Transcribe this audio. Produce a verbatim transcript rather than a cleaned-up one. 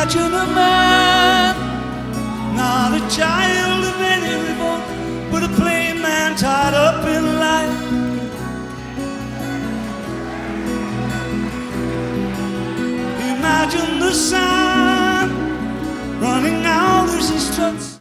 Imagine a man, not a child of any revolt, but a plain man tied up in life. Imagine the sun running out as he struts.